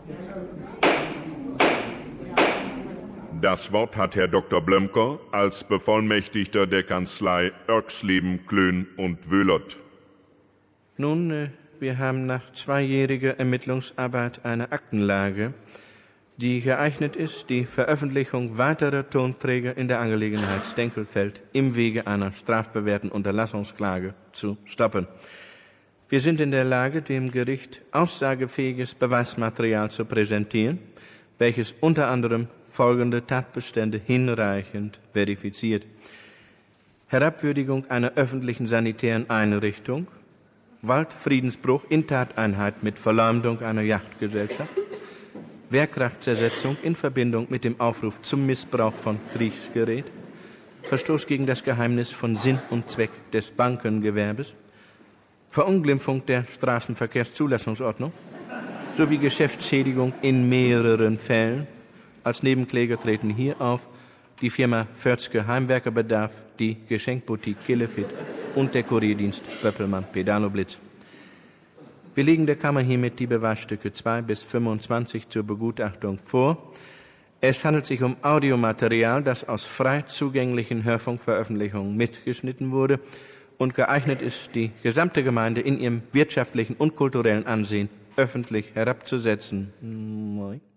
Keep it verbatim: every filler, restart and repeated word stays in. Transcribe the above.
Das Wort hat Herr Doktor Blömker als Bevollmächtigter der Kanzlei Oerxleben, Klön und Wöhlert. Nun, äh, wir haben nach zweijähriger Ermittlungsarbeit eine Aktenlage, die geeignet ist, die Veröffentlichung weiterer Tonträger in der Angelegenheit Stenkelfeld im Wege einer strafbewährten Unterlassungsklage zu stoppen. Wir sind in der Lage, dem Gericht aussagefähiges Beweismaterial zu präsentieren, welches unter anderem folgende Tatbestände hinreichend verifiziert: Herabwürdigung einer öffentlichen sanitären Einrichtung, Waldfriedensbruch in Tateinheit mit Verleumdung einer Yachtgesellschaft, Wehrkraftzersetzung in Verbindung mit dem Aufruf zum Missbrauch von Kriegsgerät, Verstoß gegen das Geheimnis von Sinn und Zweck des Bankengewerbes, Verunglimpfung der Straßenverkehrszulassungsordnung sowie Geschäftsschädigung in mehreren Fällen. Als Nebenkläger treten hier auf die Firma Völzke Heimwerkerbedarf, die Geschenkboutique Killefit und der Kurierdienst Böppelmann Pedaloblitz. Wir legen der Kammer hiermit die Beweisstücke zwei bis fünfundzwanzig zur Begutachtung vor. Es handelt sich um Audiomaterial, das aus frei zugänglichen Hörfunkveröffentlichungen mitgeschnitten wurde und geeignet ist, die gesamte Gemeinde in ihrem wirtschaftlichen und kulturellen Ansehen öffentlich herabzusetzen.